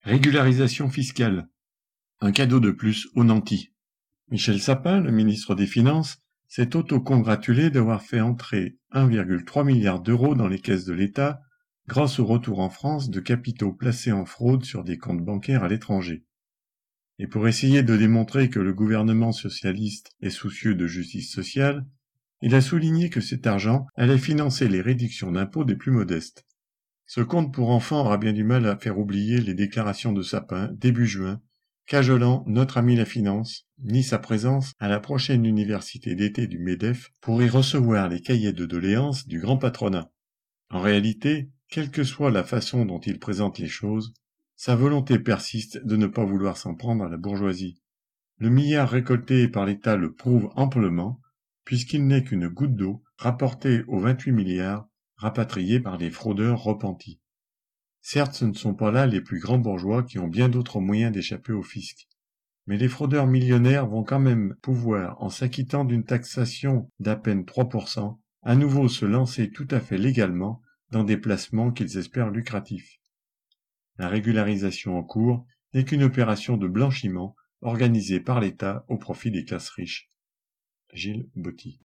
Régularisation fiscale. Un cadeau de plus aux nantis. Michel Sapin, le ministre des Finances, s'est auto-congratulé d'avoir fait entrer 1,3 milliard d'euros dans les caisses de l'État grâce au retour en France de capitaux placés en fraude sur des comptes bancaires à l'étranger. Et pour essayer de démontrer que le gouvernement socialiste est soucieux de justice sociale, il a souligné que cet argent allait financer les réductions d'impôts des plus modestes. Ce compte pour enfants aura bien du mal à faire oublier les déclarations de Sapin début juin, cajolant notre ami la finance, ni sa présence à la prochaine université d'été du MEDEF pour y recevoir les cahiers de doléances du grand patronat. En réalité, quelle que soit la façon dont il présente les choses, sa volonté persiste de ne pas vouloir s'en prendre à la bourgeoisie. Le milliard récolté par l'État le prouve amplement, puisqu'il n'est qu'une goutte d'eau rapportée aux 28 milliards rapatriés par les fraudeurs repentis. Certes, ce ne sont pas là les plus grands bourgeois qui ont bien d'autres moyens d'échapper au fisc. Mais les fraudeurs millionnaires vont quand même pouvoir, en s'acquittant d'une taxation d'à peine 3%, à nouveau se lancer tout à fait légalement dans des placements qu'ils espèrent lucratifs. La régularisation en cours n'est qu'une opération de blanchiment organisée par l'État au profit des classes riches. Gilles Botti.